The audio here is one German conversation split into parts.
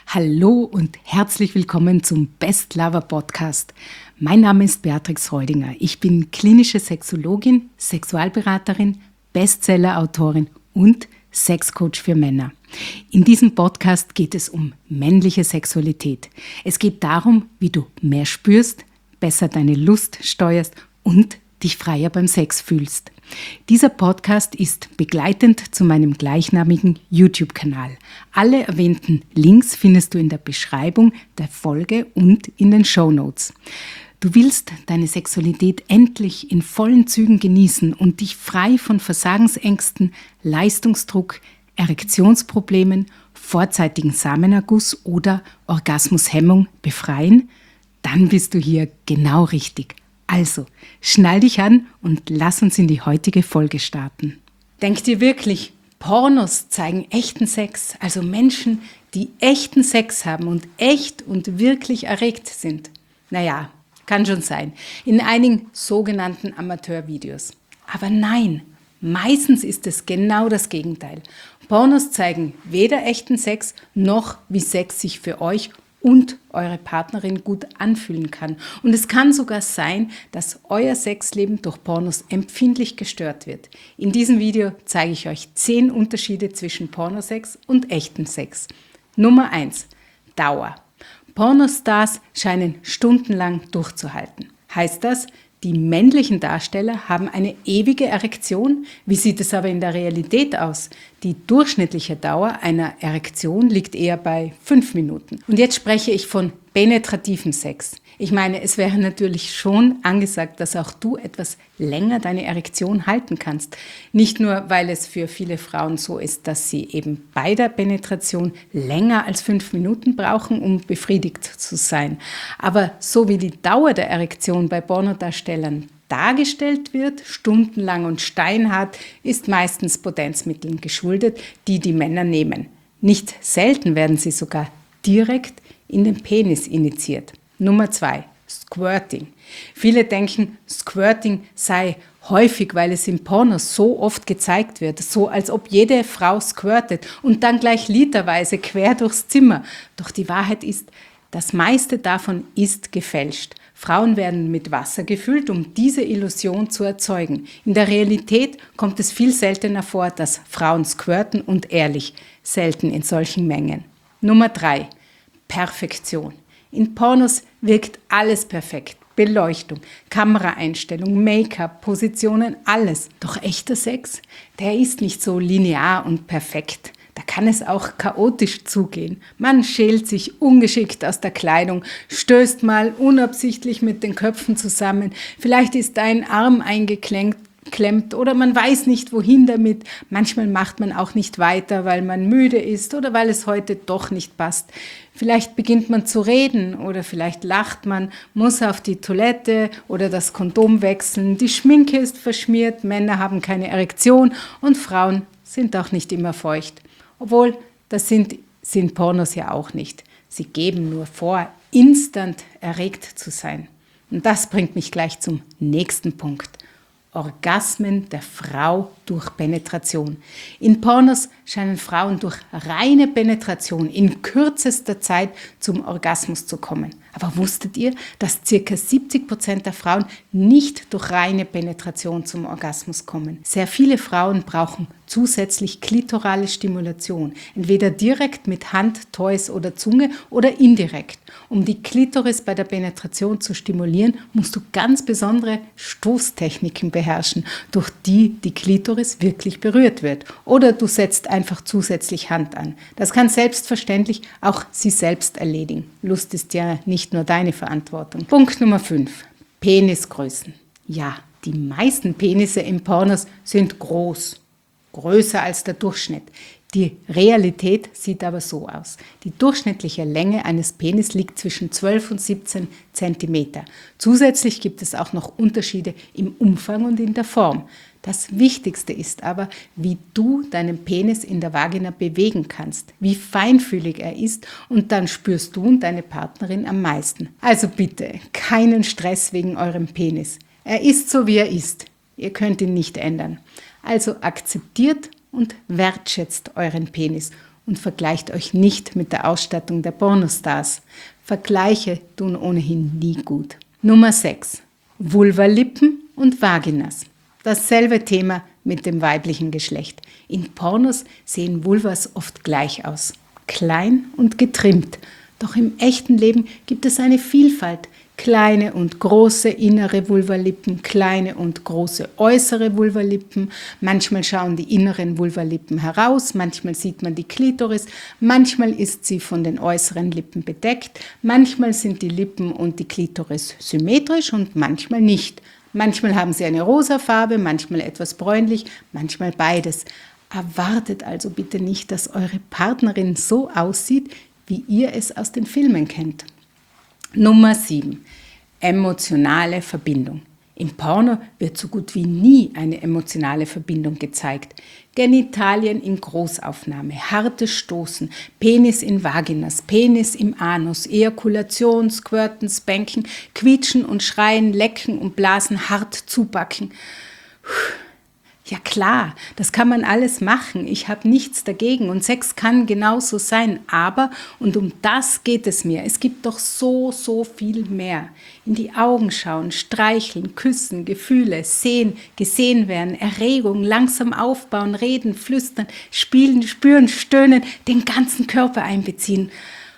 Hallo und herzlich willkommen zum Best Lover Podcast. Mein Name ist Beatrix Reudinger. Ich bin klinische Sexologin, Sexualberaterin, Bestseller-Autorin und Sexcoach für Männer. In diesem Podcast geht es um männliche Sexualität. Es geht darum, wie du mehr spürst, besser deine Lust steuerst und dich freier beim Sex fühlst. Dieser Podcast ist begleitend zu meinem gleichnamigen YouTube-Kanal. Alle erwähnten Links findest du in der Beschreibung der Folge und in den Shownotes. Du willst deine Sexualität endlich in vollen Zügen genießen und dich frei von Versagensängsten, Leistungsdruck, Erektionsproblemen, vorzeitigen Samenerguss oder Orgasmushemmung befreien? Dann bist du hier genau richtig. Also, schnall dich an und lass uns in die heutige Folge starten. Denkt ihr wirklich, Pornos zeigen echten Sex, also Menschen, die echten Sex haben und echt und wirklich erregt sind? Naja, kann schon sein, in einigen sogenannten Amateurvideos. Aber nein, meistens ist es genau das Gegenteil. Pornos zeigen weder echten Sex, noch wie Sex sich für euch und eure Partnerin gut anfühlen kann. Und es kann sogar sein, dass euer Sexleben durch Pornos empfindlich gestört wird. In diesem Video zeige ich euch 10 Unterschiede zwischen Pornosex und echtem Sex. Nummer 1. Dauer. Pornostars scheinen stundenlang durchzuhalten. Heißt das, die männlichen Darsteller haben eine ewige Erektion? Wie sieht es aber in der Realität aus? Die durchschnittliche Dauer einer Erektion liegt eher bei 5 Minuten. Und jetzt spreche ich von penetrativem Sex. Ich meine, es wäre natürlich schon angesagt, dass auch du etwas länger deine Erektion halten kannst. Nicht nur, weil es für viele Frauen so ist, dass sie eben bei der Penetration länger als 5 Minuten brauchen, um befriedigt zu sein. Aber so wie die Dauer der Erektion bei Pornodarstellern dargestellt wird, stundenlang und steinhart, ist meistens Potenzmitteln geschuldet, die die Männer nehmen. Nicht selten werden sie sogar direkt in den Penis injiziert. Nummer 2. Squirting. Viele denken, Squirting sei häufig, weil es im Porno so oft gezeigt wird, so als ob jede Frau squirtet und dann gleich literweise quer durchs Zimmer. Doch die Wahrheit ist, das meiste davon ist gefälscht. Frauen werden mit Wasser gefüllt, um diese Illusion zu erzeugen. In der Realität kommt es viel seltener vor, dass Frauen squirten und ehrlich, selten in solchen Mengen. Nummer 3. Perfektion. In Pornos wirkt alles perfekt. Beleuchtung, Kameraeinstellung, Make-up, Positionen, alles. Doch echter Sex, der ist nicht so linear und perfekt. Da kann es auch chaotisch zugehen. Man schält sich ungeschickt aus der Kleidung, stößt mal unabsichtlich mit den Köpfen zusammen. Vielleicht ist ein Arm eingeklemmt oder man weiß nicht, wohin damit. Manchmal macht man auch nicht weiter, weil man müde ist oder weil es heute doch nicht passt. Vielleicht beginnt man zu reden oder vielleicht lacht man, muss auf die Toilette oder das Kondom wechseln. Die Schminke ist verschmiert, Männer haben keine Erektion und Frauen sind auch nicht immer feucht. Obwohl, das sind Pornos ja auch nicht. Sie geben nur vor, instant erregt zu sein. Und das bringt mich gleich zum nächsten Punkt. Orgasmen der Frau durch Penetration. In Pornos scheinen Frauen durch reine Penetration in kürzester Zeit zum Orgasmus zu kommen. Aber wusstet ihr, dass ca. 70% der Frauen nicht durch reine Penetration zum Orgasmus kommen? Sehr viele Frauen brauchen zusätzlich klitorale Stimulation, entweder direkt mit Hand, Toys oder Zunge oder indirekt. Um die Klitoris bei der Penetration zu stimulieren, musst du ganz besondere Stoßtechniken beherrschen, durch die die Klitoris wirklich berührt wird. Oder du setzt einfach zusätzlich Hand an. Das kann selbstverständlich auch sie selbst erledigen. Lust ist ja nicht nur deine Verantwortung. Punkt Nummer 5. Penisgrößen. Ja, die meisten Penisse im Pornos sind groß. Größer als der Durchschnitt. Die Realität sieht aber so aus. Die durchschnittliche Länge eines Penis liegt zwischen 12 und 17 cm. Zusätzlich gibt es auch noch Unterschiede im Umfang und in der Form. Das Wichtigste ist aber, wie du deinen Penis in der Vagina bewegen kannst, wie feinfühlig er ist und dann spürst du und deine Partnerin am meisten. Also bitte, keinen Stress wegen eurem Penis. Er ist so, wie er ist. Ihr könnt ihn nicht ändern. Also akzeptiert und wertschätzt euren Penis und vergleicht euch nicht mit der Ausstattung der Pornostars. Vergleiche tun ohnehin nie gut. Nummer 6. Vulvalippen und Vaginas. Dasselbe Thema mit dem weiblichen Geschlecht. In Pornos sehen Vulvas oft gleich aus. Klein und getrimmt. Doch im echten Leben gibt es eine Vielfalt. Kleine und große innere Vulvalippen, kleine und große äußere Vulvalippen. Manchmal schauen die inneren Vulvalippen heraus, manchmal sieht man die Klitoris, manchmal ist sie von den äußeren Lippen bedeckt, manchmal sind die Lippen und die Klitoris symmetrisch und manchmal nicht. Manchmal haben sie eine rosa Farbe, manchmal etwas bräunlich, manchmal beides. Erwartet also bitte nicht, dass eure Partnerin so aussieht, wie ihr es aus den Filmen kennt. Nummer 7. Emotionale Verbindung. Im Porno wird so gut wie nie eine emotionale Verbindung gezeigt. Genitalien in Großaufnahme, hartes Stoßen, Penis in Vaginas, Penis im Anus, Ejakulation, Squirten, Spanken, Quietschen und Schreien, Lecken und Blasen, hart zupacken. Ja klar, das kann man alles machen. Ich habe nichts dagegen und Sex kann genauso sein. Aber, und um das geht es mir, es gibt doch so viel mehr. In die Augen schauen, streicheln, küssen, Gefühle, sehen, gesehen werden, Erregung, langsam aufbauen, reden, flüstern, spielen, spüren, stöhnen, den ganzen Körper einbeziehen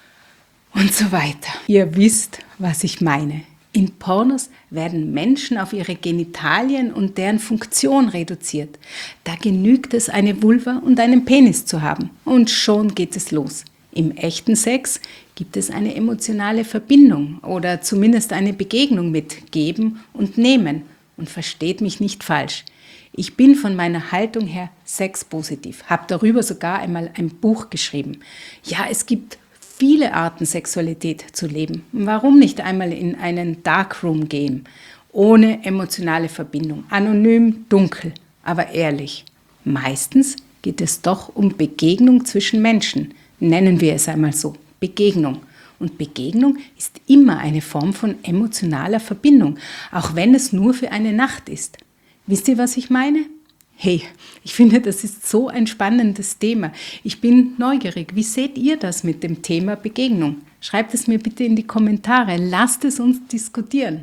und so weiter. Ihr wisst, was ich meine. In Pornos werden Menschen auf ihre Genitalien und deren Funktion reduziert. Da genügt es, eine Vulva und einen Penis zu haben. Und schon geht es los. Im echten Sex gibt es eine emotionale Verbindung oder zumindest eine Begegnung mit Geben und Nehmen. Und versteht mich nicht falsch. Ich bin von meiner Haltung her sexpositiv, habe darüber sogar einmal ein Buch geschrieben. Ja, es gibt viele Arten, Sexualität zu leben. Warum nicht einmal in einen Darkroom gehen? Ohne emotionale Verbindung. Anonym, dunkel, aber ehrlich. Meistens geht es doch um Begegnung zwischen Menschen. Nennen wir es einmal so. Begegnung. Und Begegnung ist immer eine Form von emotionaler Verbindung, auch wenn es nur für eine Nacht ist. Wisst ihr, was ich meine? Hey, ich finde, das ist so ein spannendes Thema. Ich bin neugierig. Wie seht ihr das mit dem Thema Begegnung? Schreibt es mir bitte in die Kommentare. Lasst es uns diskutieren.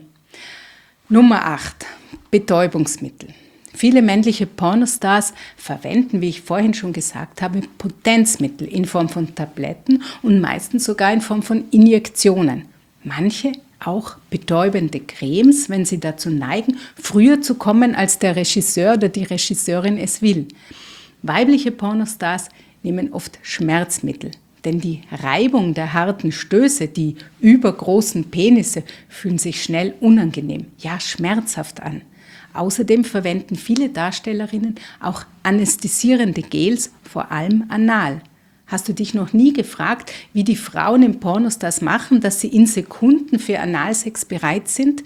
Nummer 8. Betäubungsmittel. Viele männliche Pornostars verwenden, wie ich vorhin schon gesagt habe, Potenzmittel in Form von Tabletten und meistens sogar in Form von Injektionen. Manche auch betäubende Cremes, wenn sie dazu neigen, früher zu kommen, als der Regisseur oder die Regisseurin es will. Weibliche Pornostars nehmen oft Schmerzmittel, denn die Reibung der harten Stöße, die übergroßen Penisse, fühlen sich schnell unangenehm, ja schmerzhaft an. Außerdem verwenden viele Darstellerinnen auch anästhesierende Gels, vor allem anal. Hast du dich noch nie gefragt, wie die Frauen im Pornos das machen, dass sie in Sekunden für Analsex bereit sind?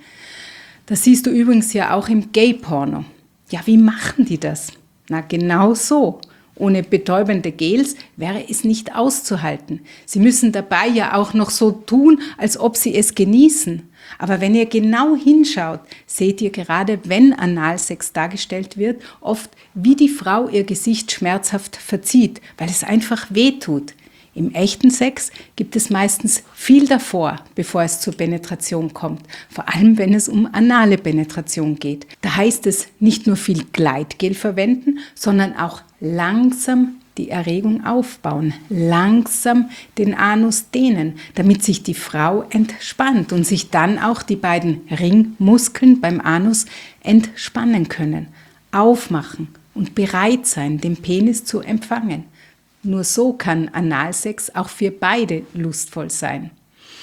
Das siehst du übrigens ja auch im Gay-Porno. Ja, wie machen die das? Na, genau so. Ohne betäubende Gels wäre es nicht auszuhalten. Sie müssen dabei ja auch noch so tun, als ob sie es genießen. Aber wenn ihr genau hinschaut, seht ihr gerade, wenn Analsex dargestellt wird, oft, wie die Frau ihr Gesicht schmerzhaft verzieht, weil es einfach wehtut. Im echten Sex gibt es meistens viel davor, bevor es zur Penetration kommt, vor allem wenn es um anale Penetration geht. Da heißt es nicht nur viel Gleitgel verwenden, sondern auch langsam die Erregung aufbauen, langsam den Anus dehnen, damit sich die Frau entspannt und sich dann auch die beiden Ringmuskeln beim Anus entspannen können, aufmachen und bereit sein, den Penis zu empfangen. Nur so kann Analsex auch für beide lustvoll sein.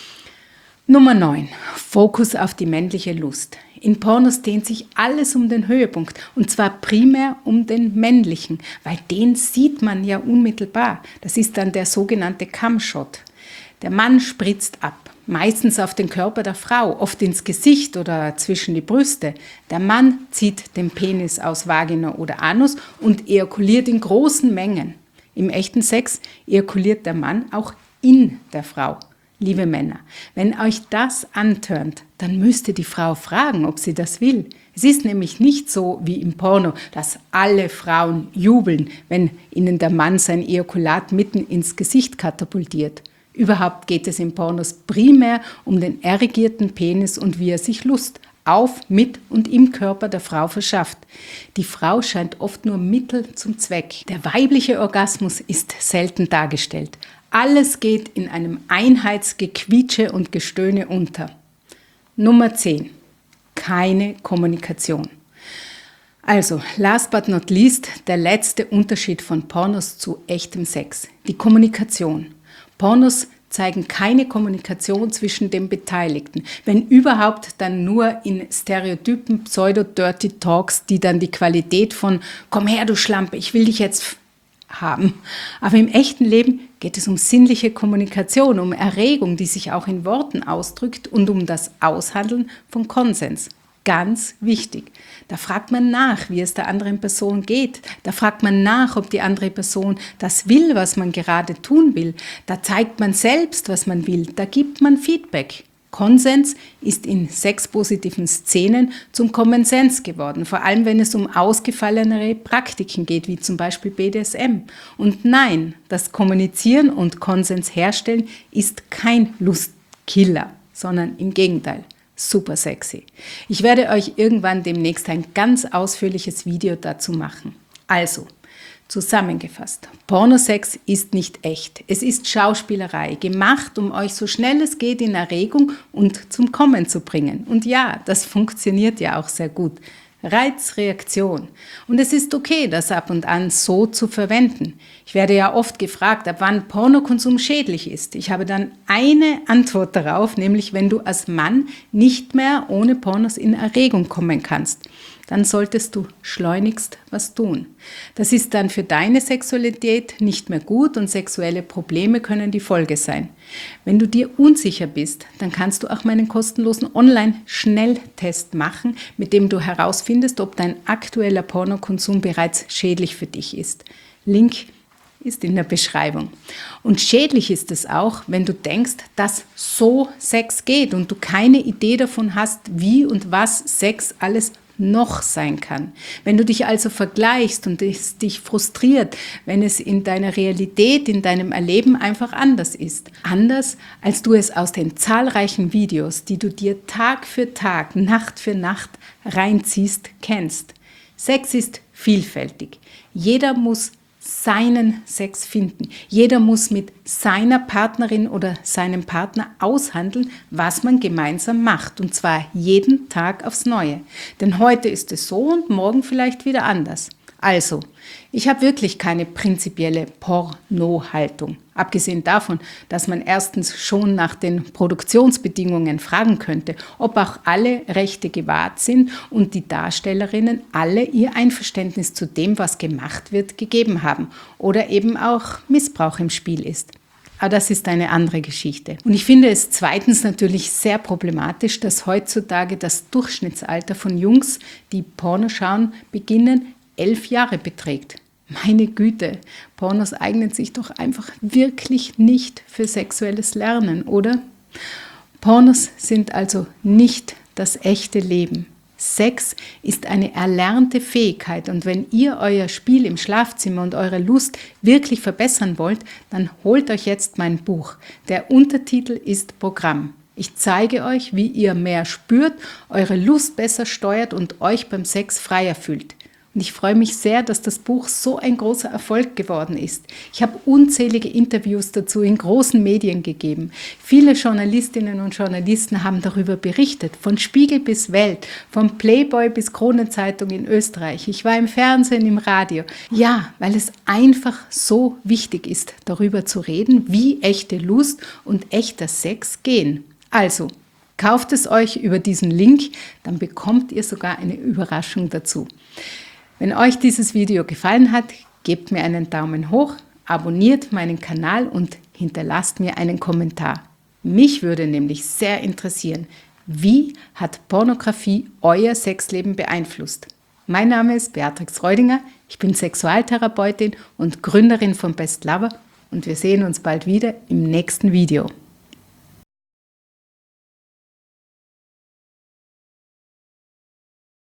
Nummer 9. Fokus auf die männliche Lust. In Pornos dehnt sich alles um den Höhepunkt und zwar primär um den männlichen, weil den sieht man ja unmittelbar. Das ist dann der sogenannte Cum-Shot. Der Mann spritzt ab, meistens auf den Körper der Frau, oft ins Gesicht oder zwischen die Brüste. Der Mann zieht den Penis aus Vagina oder Anus und ejakuliert in großen Mengen. Im echten Sex ejakuliert der Mann auch in der Frau. Liebe Männer, wenn euch das antörnt, dann müsst ihr die Frau fragen, ob sie das will. Es ist nämlich nicht so wie im Porno, dass alle Frauen jubeln, wenn ihnen der Mann sein Ejakulat mitten ins Gesicht katapultiert. Überhaupt geht es in Pornos primär um den erregierten Penis und wie er sich Lust auf, mit und im Körper der Frau verschafft. Die Frau scheint oft nur Mittel zum Zweck. Der weibliche Orgasmus ist selten dargestellt. Alles geht in einem Einheitsgequietsche und Gestöhne unter. Nummer 10. Keine Kommunikation. Also, last but not least, der letzte Unterschied von Pornos zu echtem Sex. Die Kommunikation. Pornos zeigen keine Kommunikation zwischen den Beteiligten. Wenn überhaupt, dann nur in Stereotypen, Pseudo-Dirty Talks, die dann die Qualität von „Komm her, du Schlampe, ich will dich jetzt" haben. Aber im echten Leben geht es um sinnliche Kommunikation, um Erregung, die sich auch in Worten ausdrückt und um das Aushandeln von Konsens. Ganz wichtig. Da fragt man nach, wie es der anderen Person geht. Da fragt man nach, ob die andere Person das will, was man gerade tun will. Da zeigt man selbst, was man will. Da gibt man Feedback. Konsens ist in sexpositiven Szenen zum Common Sense geworden, vor allem wenn es um ausgefallenere Praktiken geht, wie zum Beispiel BDSM. Und nein, das Kommunizieren und Konsens herstellen ist kein Lustkiller, sondern im Gegenteil. Super sexy. Ich werde euch irgendwann demnächst ein ganz ausführliches Video dazu machen. Also, zusammengefasst, Pornosex ist nicht echt. Es ist Schauspielerei, gemacht, um euch so schnell es geht in Erregung und zum Kommen zu bringen. Und ja, das funktioniert ja auch sehr gut. Reizreaktion. Und es ist okay, das ab und an so zu verwenden. Ich werde ja oft gefragt, ab wann Pornokonsum schädlich ist. Ich habe dann eine Antwort darauf, nämlich wenn du als Mann nicht mehr ohne Pornos in Erregung kommen kannst. Dann solltest du schleunigst was tun. Das ist dann für deine Sexualität nicht mehr gut und sexuelle Probleme können die Folge sein. Wenn du dir unsicher bist, dann kannst du auch meinen kostenlosen Online-Schnelltest machen, mit dem du herausfindest, ob dein aktueller Pornokonsum bereits schädlich für dich ist. Link ist in der Beschreibung. Und schädlich ist es auch, wenn du denkst, dass so Sex geht und du keine Idee davon hast, wie und was Sex alles noch sein kann. Wenn du dich also vergleichst und es dich frustriert, wenn es in deiner Realität, in deinem Erleben einfach anders ist. Anders, als du es aus den zahlreichen Videos, die du dir Tag für Tag, Nacht für Nacht reinziehst, kennst. Sex ist vielfältig. Jeder muss seinen Sex finden. Jeder muss mit seiner Partnerin oder seinem Partner aushandeln, was man gemeinsam macht. Und zwar jeden Tag aufs Neue. Denn heute ist es so und morgen vielleicht wieder anders. Also, ich habe wirklich keine prinzipielle Porno-Haltung. Abgesehen davon, dass man erstens schon nach den Produktionsbedingungen fragen könnte, ob auch alle Rechte gewahrt sind und die Darstellerinnen alle ihr Einverständnis zu dem, was gemacht wird, gegeben haben oder eben auch Missbrauch im Spiel ist. Aber das ist eine andere Geschichte. Und ich finde es zweitens natürlich sehr problematisch, dass heutzutage das Durchschnittsalter von Jungs, die Porno schauen, beginnen, 11 Jahre beträgt. Meine Güte, Pornos eignen sich doch einfach wirklich nicht für sexuelles Lernen, oder? Pornos sind also nicht das echte Leben. Sex ist eine erlernte Fähigkeit und wenn ihr euer Spiel im Schlafzimmer und eure Lust wirklich verbessern wollt, dann holt euch jetzt mein Buch. Der Untertitel ist Programm. Ich zeige euch, wie ihr mehr spürt, eure Lust besser steuert und euch beim Sex freier fühlt. Und ich freue mich sehr, dass das Buch so ein großer Erfolg geworden ist. Ich habe unzählige Interviews dazu in großen Medien gegeben. Viele Journalistinnen und Journalisten haben darüber berichtet, von Spiegel bis Welt, von Playboy bis Kronenzeitung in Österreich. Ich war im Fernsehen, im Radio. Ja, weil es einfach so wichtig ist, darüber zu reden, wie echte Lust und echter Sex gehen. Also, kauft es euch über diesen Link, dann bekommt ihr sogar eine Überraschung dazu. Wenn euch dieses Video gefallen hat, gebt mir einen Daumen hoch, abonniert meinen Kanal und hinterlasst mir einen Kommentar. Mich würde nämlich sehr interessieren, wie hat Pornografie euer Sexleben beeinflusst? Mein Name ist Beatrix Reudinger, ich bin Sexualtherapeutin und Gründerin von Best Lover und wir sehen uns bald wieder im nächsten Video.